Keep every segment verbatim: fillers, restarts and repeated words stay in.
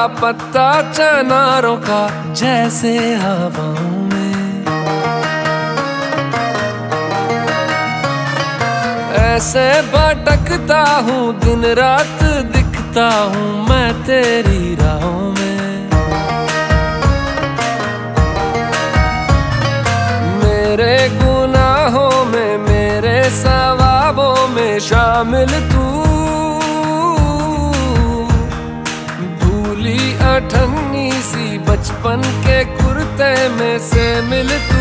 लापता चनारों का जैसे हवाओं में। ऐसे भटकता हूँ दिन रात दिखता हूँ मैं तेरी राहों में। मेरे गुनाहों में मेरे सवाबों में शामिल तू, भूली अठन्नी सी बचपन के कुर्ते में से मिल तू।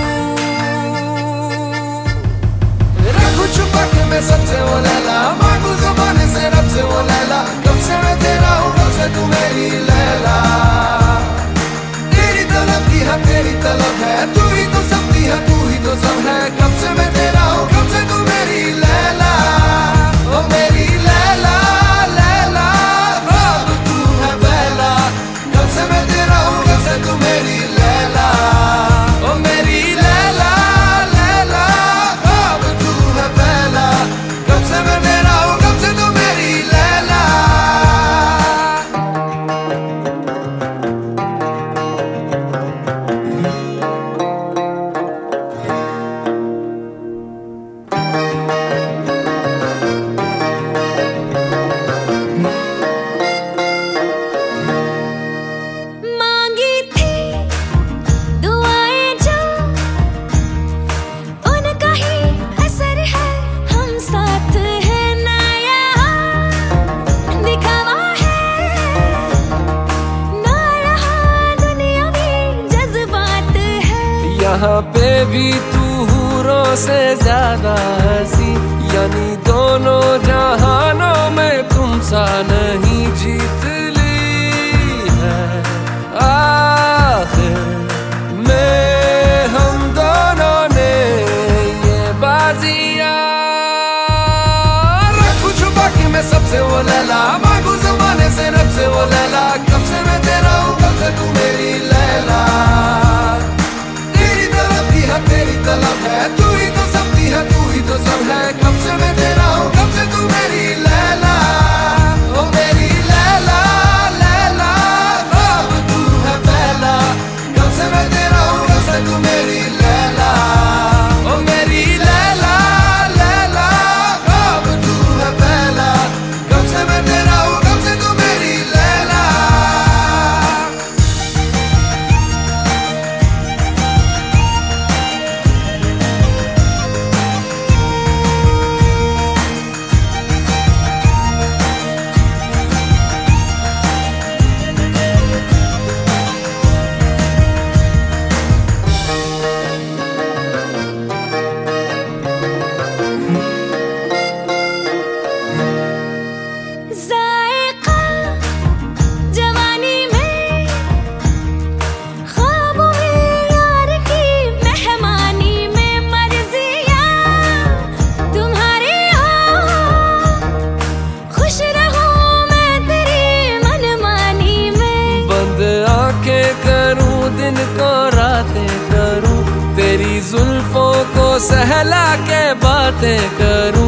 रखूं छुपा के मैं सबसे वो लैला, मांगू ज़माने से रब से वो लैला, कब से मैं तेरा हूँ कब से तू मेरी लैला। तेरी तलब की है तेरी तलब है, तू ही तो सब दी है तू ही तो सब है, कब से मैं तेरा हूँ कब से तू मेरी लैला। ओ मेरी लैला लैला अब तू है पहला, कब से मैं तेरा हूँ कब से तू मेरी लैला। ओ मेरी लैला लैला अब तू है पहला, कब से मैं तेरा हूँ कब से तू मेरी लैला। यहाँ पे भी तू हूरों से ज्यादा हंसी, यानी दोनों जहानों में तुम सा नहीं जीत ली है। आखिर में हम दोनों ने ये बाजियां, रखूं छुपा के मैं सबसे वो लैला, मांगू ज़माने से रब से वो लैला, कब से मैं तेरा हूँ कब से तू मेरी लैला। तेरी तलब है तू ही तो सब दी है तू ही तो सब है, कब से मैं तेरा हूँ कब से तू मेरी लैला। ओ मेरी लैला लैला अब तू है पहला, कब से मैं तेरा हूँ कब से तू मेरी लैला। ओ मेरी लैला लैला अब तू है पहला, कब से मैं तेरा हूँ कब से तू मेरी लैला। दिन को रातें करूं तेरी जुल्फों को सहला के बातें करूं।